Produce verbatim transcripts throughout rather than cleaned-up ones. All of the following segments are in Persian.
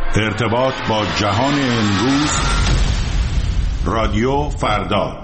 ارتباط با جهان امروز، رادیو فردا.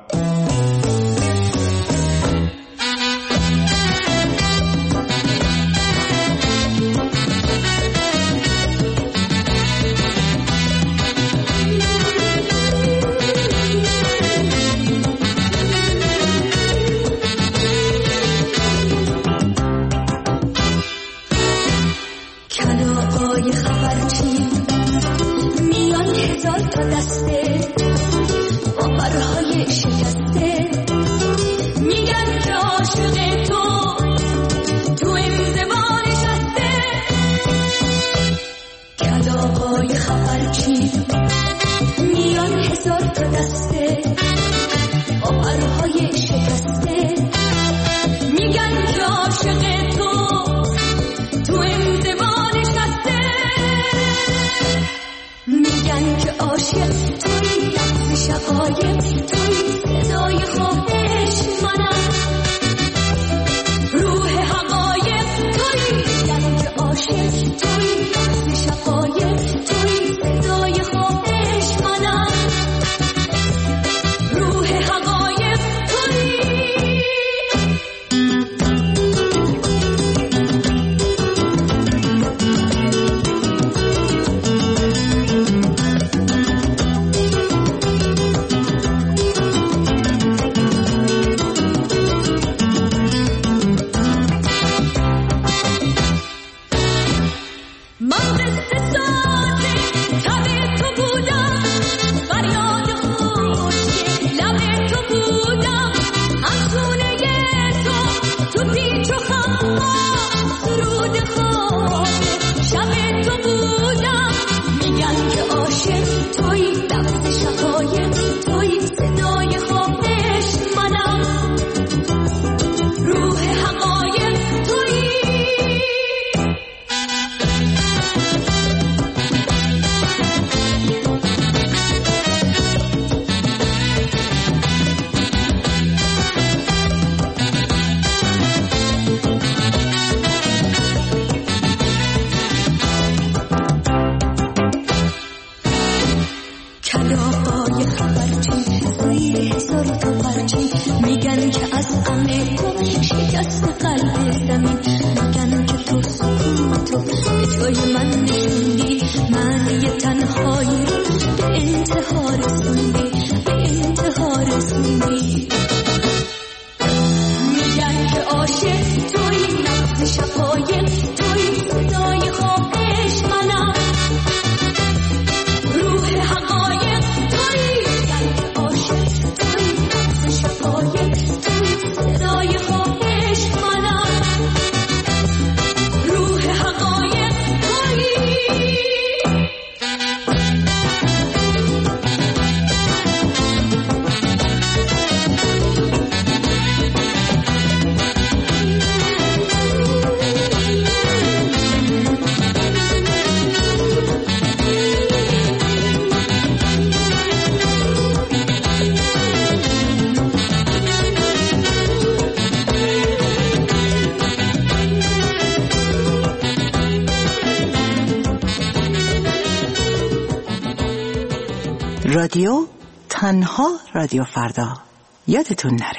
رادیو تنها رادیو فردا، یادتون نره.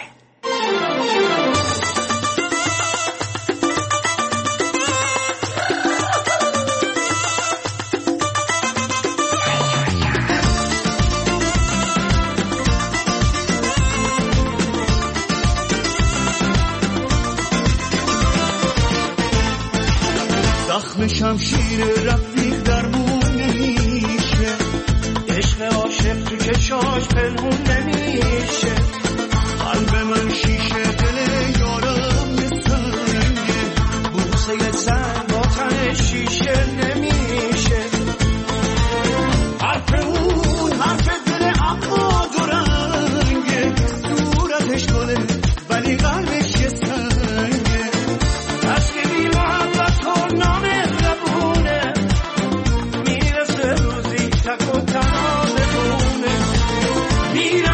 زخم شمشیر رفیق درمون نمیشه، عشق عاشق تو چشاش پنهون نمیشه. قلب من شیشه، دل یارم مثنگه، بوسه سنگ با تن شیشه نمیشه. حرف اون حرف دل اما دو رنگه، صورتش گله ولی قلبش یه سنگه. تشکیلی محبت و نام زبونه، میرسه روزی تک و تنها بمونه. میرم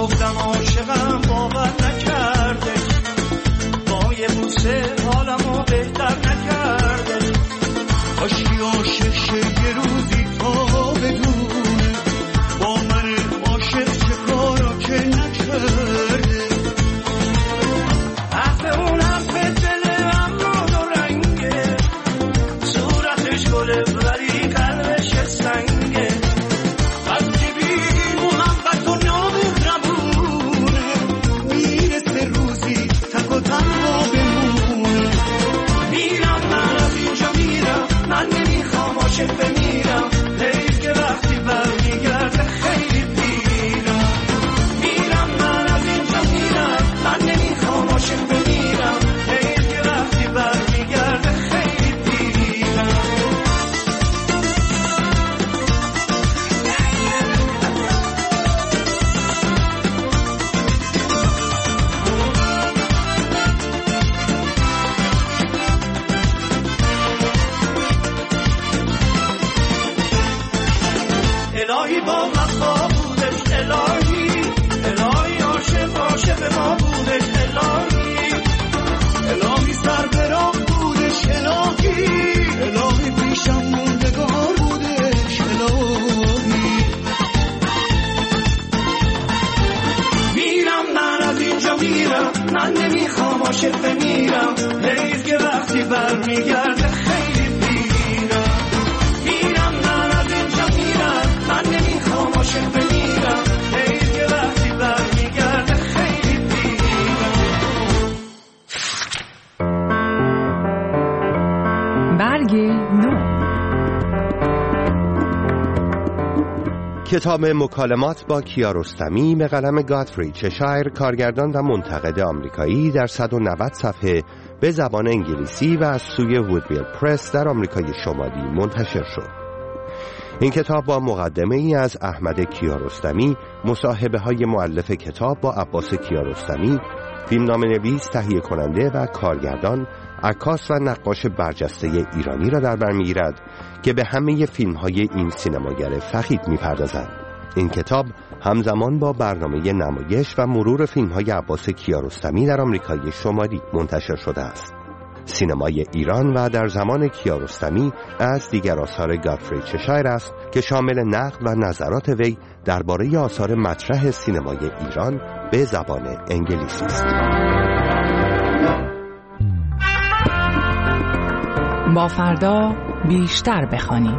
گفتم عاشقم باور نکرده، با یه بوسه حالمو بهتر نکرده. کاشکی عاشق شه یه روزی تا بدونه با من عاشق چه کارا که نکرده. حرف اون حرف دل امرود و رنگه، صورتش گله ولی قلبش سنگه. وقتی بی محبت و نابود نبونه میرسه روزی تک و تنها بمونه. میرم من از اینجا میرم، من نمیخوام عاشق بمیرم، حیف که وقتی برمیگرده خیلی پیرم. میرم من از اینجا میرم، من نمیخوام عاشق بمیرم، حیف که وقتی برمیگرده خیلی پیرم. الهی با وفا بودش، الهی الهی عاشق عاشق ما بودش، الهی الهی سر به راه بودش، الهی الهی پیشم موندگار بودش، الهی. میرم من از اینجا میرم، من نمیخوام عاشق بمیرم، حیف که وقتی برمیگرده خیلی پیرم. میرم من از اینجا میرم، من نمیخوام عاشق بمیرم، حیف که وقتی برمیگرده خیلی پیرم. برگ نو. کتاب مکالمات با کیارستمی به قلم گاتفری چشایر، کارگردان و منتقد آمریکایی، در صد و نود صفحه به زبان انگلیسی و از سوی وودویل پرس در آمریکای شمالی منتشر شد. این کتاب با مقدمه ای از احمد کیارستمی، مصاحبه های مؤلف کتاب با عباس کیارستمی، فیلمنامه نویس، تهیه کننده و کارگردان، عکاس و نقاش برجسته ایرانی را در بر می‌گیرد که به همه فیلم‌های این سینماگر فخید می‌پردازند. این کتاب همزمان با برنامه نمایش و مرور فیلم‌های عباس کیارستمی در آمریکای شمالی منتشر شده است. سینمای ایران و در زمان کیارستمی از دیگر آثار گاتفری چشایر است که شامل نقد و نظرات وی درباره آثار مطرح سینمای ایران به زبان انگلیسی است. با فردا بیشتر بخوانیم.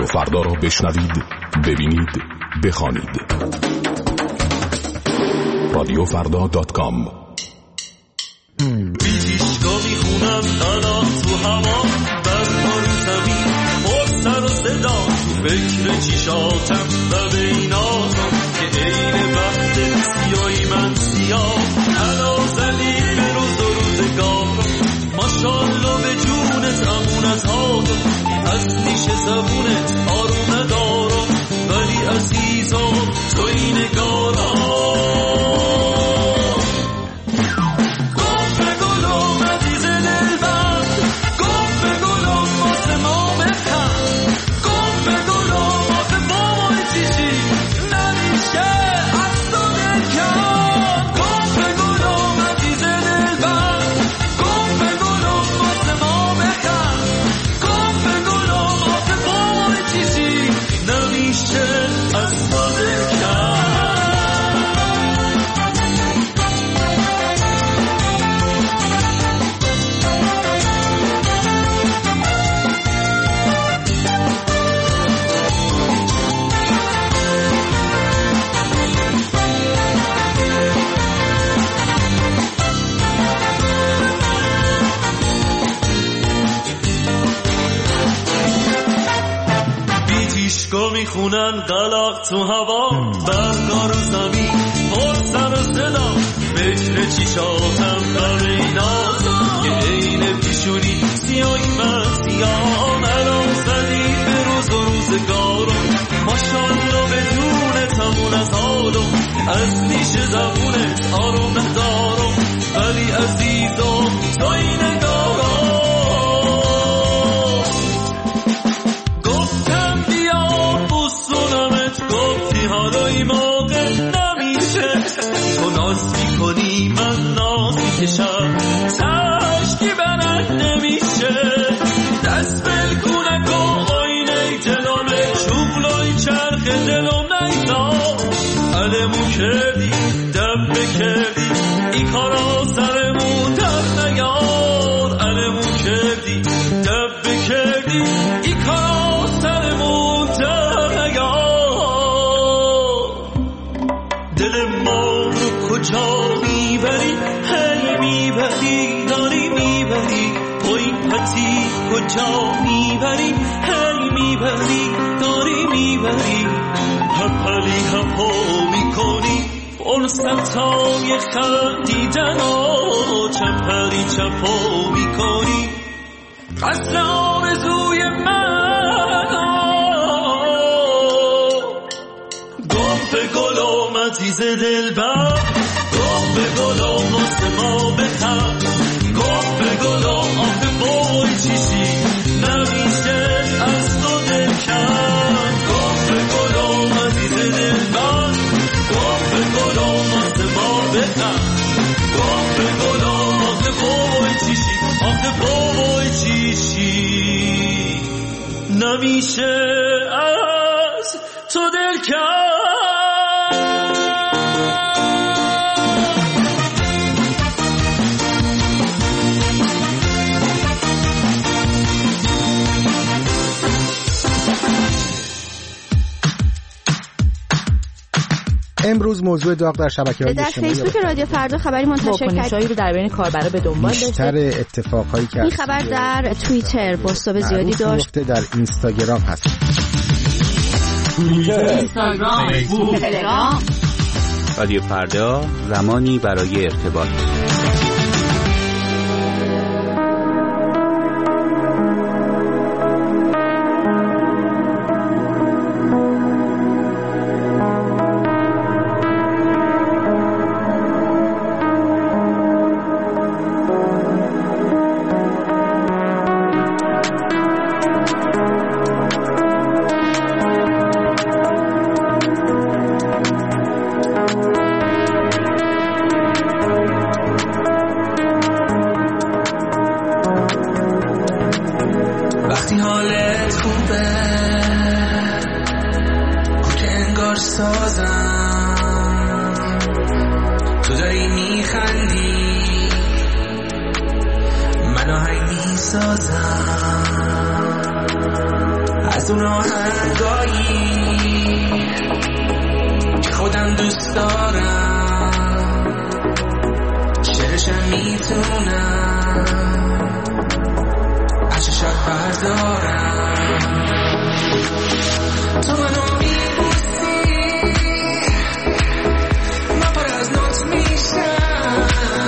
رادیو فردا را بشنوید، ببینید، بخوانید. رادیو فردا دات کام. بیشگاه میخونم الان تو هوا، برنار زمین پر سر و صدا، تو فکر چیشاتم و بیناتم که عین وقت سیایی من سیاه. الان زدی به روز و روزگارم، ماشالله به جونت امونت هادم، از نیش زبونت آروم ندارم، ولی عزیزم تو این نگارم. میخونن قلق تو هوا، برگار زمین پر سر و صدا، فکر چیشاتم و بیناتم که عین پیشونی سیایی من سیاه. الان زدی به روز و روزگارم، ماشالله به جونت همون از حالم، از نیش زبونت آروم ندارم، ولی عزیزم تو این نگارم. حالای موقع نمیشه، تو ناز میکنی من ناز میکشم، تشکی برد نمیشه، دست بلکونه که آینه جلومه، شغلای چرخ دلم نیدا، علمو کردی دبه کردی این کارا سرمون در نیار، علمو کردی دبه کردی این کارا سرمون در نیار. دل ما رو کجا میبری، هی میبری داری میبری، پای پتی کجا میبری، هی میبری داری میبری، هپلی هپو میکنی فرصت های خندیدن ها، چپلی چپو میکنی قصر آرزوی من. گم به گلم عزیز دلبر، گم به گلم واسه ما بخند، گم به گلم آخه بای چیشی نمیشه از تو دل کن، گم به گلم عزیز دلبر، گم به گلم واسه ما بخند، گم به گلم آخه بای چیشی، آخه بای چیشی نمیشه از تو دل کن. امروز موضوع داغ در شبکه‌های اجتماعی در فیسبوک رادیو فردا خبری منتشر کرد رو در بین کاربرا به دنبال داشته. بیشتر اتفاقایی که این خبر در توییتر بازتاب زیادی داشت، در اینستاگرام هست، توییتر، اینستاگرام، فیسبوک، تلگرام. رادیو فردا، زمانی برای ارتباط. از اون آهنگایی که خودم دوست دارم، شعرشم میتونم از چشات بردارم. تو منو میبوسی من پر از نوت میشم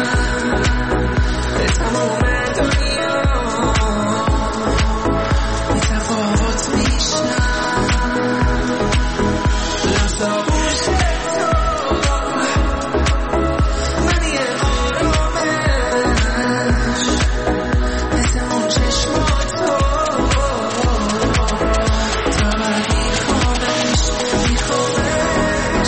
به تمام دنیا بی تفاوت میشم. لحظا بوش تو منی آرامش به تمام چشمات تو تا من میخوامش میخوامش.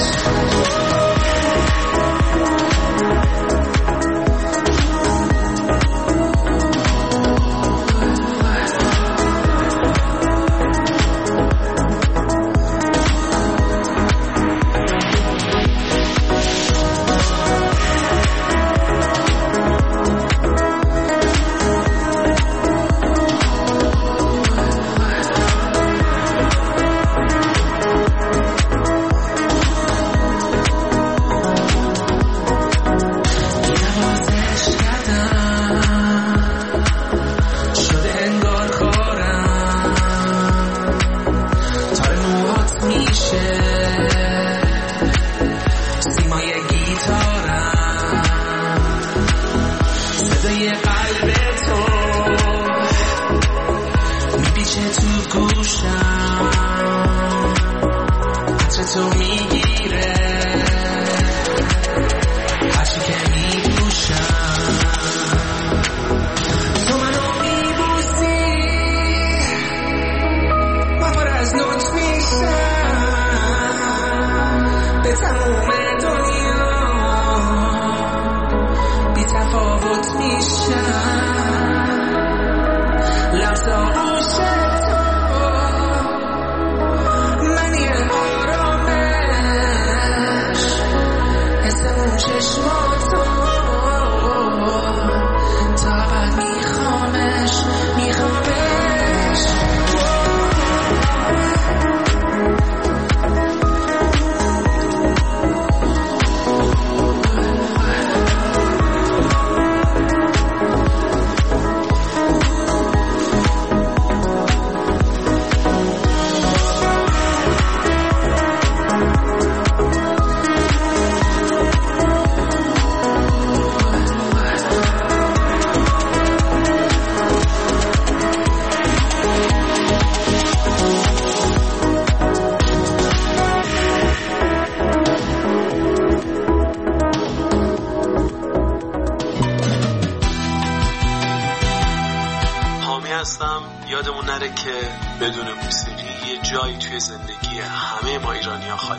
یادمون نره که بدون موسیقی یه جایی توی زندگی همه ما ایرانی‌ها خالی.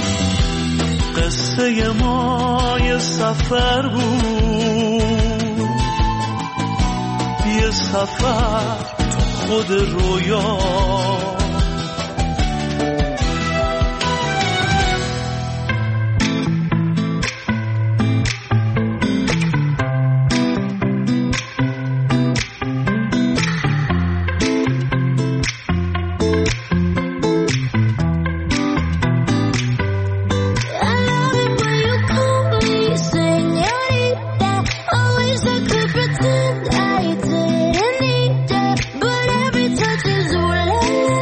قصه ما یه سفر بود، یه سفر خود رویا، Pretend I didn't need it, but every touch is all I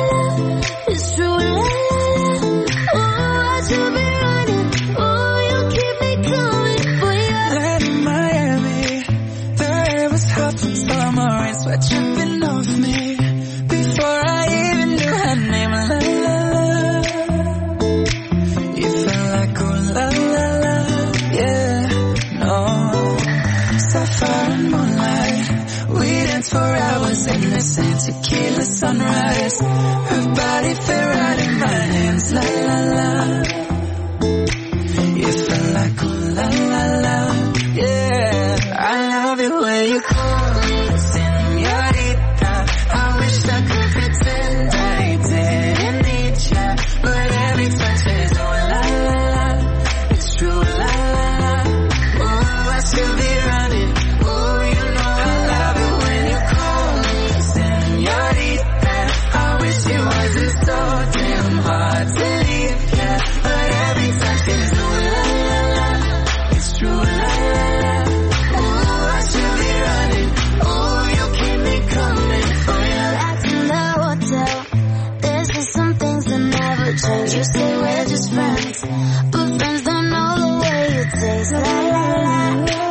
change. You say we're just friends, but friends don't know the way you taste. La la la.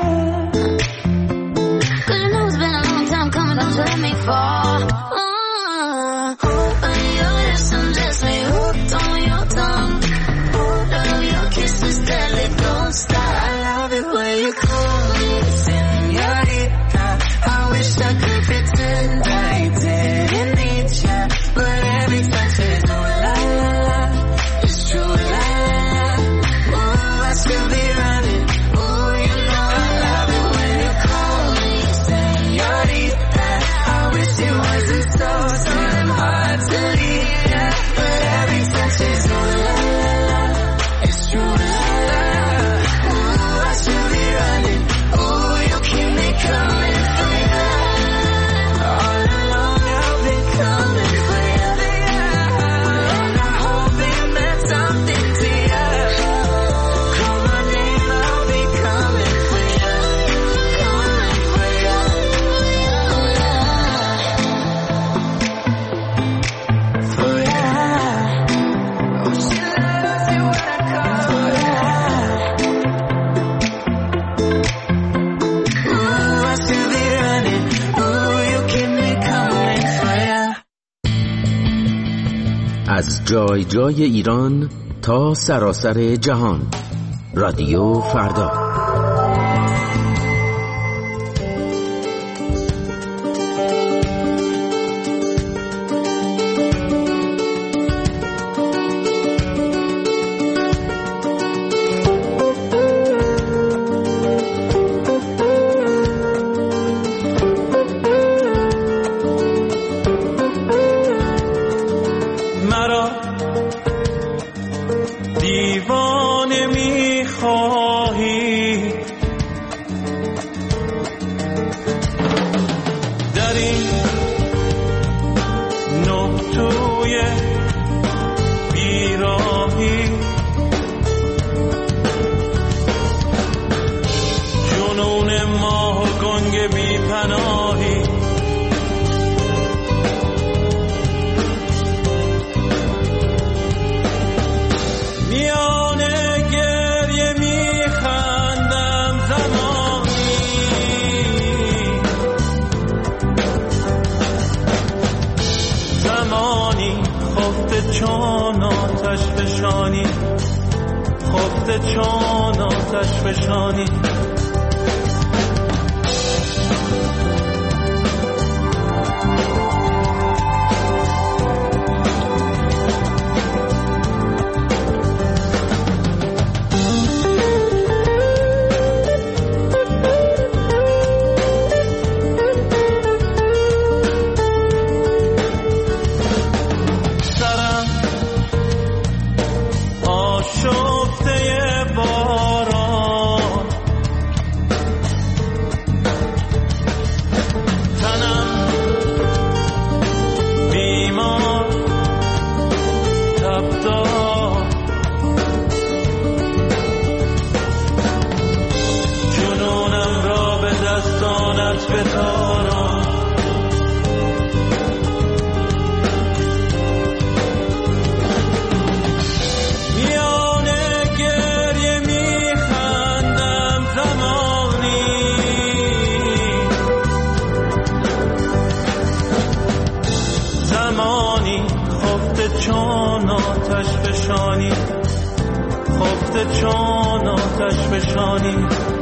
Cause you know it's been a long time coming, don't you let me fall. Uh, on your lips, undress me, hooked on your tongue. Love your kisses, deadly, don't stop. I love it when you call me señorita. I wish I could pretend I didn't need ya, but every touch is oh la la la. It's true la la la. Oh, I still be running. Oh, you know I love it when you call me señorita. I wish it wasn't so damn hard to leave ya, but every touch is oh la la la. It's true la la la. Oh, I still be running. Oh, you keep me coming for ya. All along I've been coming for ya, and I hope it meant something to ya. Call my name, I'll be coming for ya, coming for ya. For ya. Oh, she loves it when I call for ya. Ooh, I still be running. Ooh, you keep me coming for ya. از جای جای ایران تا سراسر جهان. رادیو فردا. مرا دیوانه می‌خواهی، در این نقطوی بیراهی جنون ماه و گنگ بی‌پناهی. چون آتش فشانی، خفته چون آتش فشانی. چون آتش فشانی، خفته چون آتش فشانی.